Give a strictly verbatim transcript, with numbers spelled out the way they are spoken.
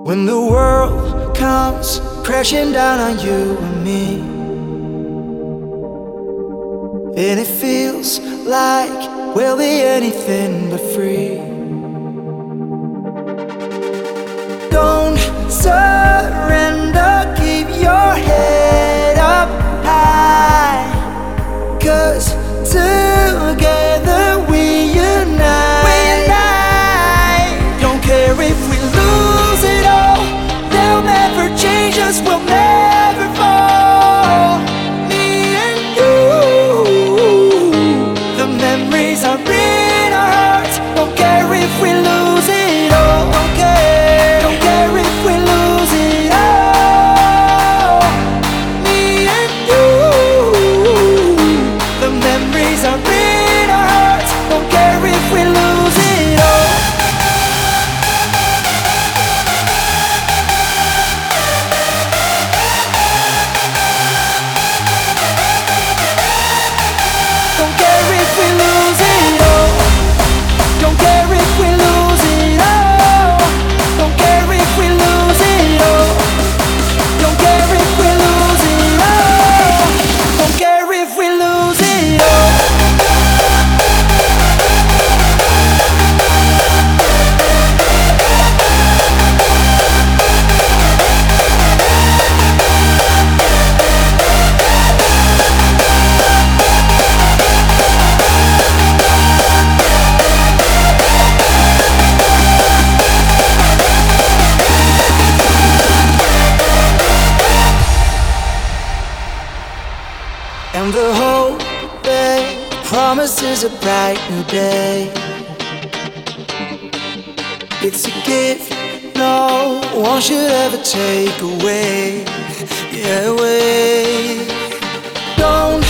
When the world comes crashing down on you and me, and it feels like we'll be anything but free. Don't surrender, keep your head up high, 'cause together we unite. We unite. Don't care if we lose it all, they'll never change us, we'll never fall. Me and you, the memories are in our hearts. Don't care if we lose it all. Don't care, don't care if we lose it all. Me and you, the memories are in our hearts. Don't care if we lose it all. Don't care if we lose it all. Don't care if we lose it all. Don't care if we lose it all. Don't care if we lose it all. Don't care if we lose it all. And the hope that promises a bright new day, it's a gift no one should ever take away. Yeah, away. Don't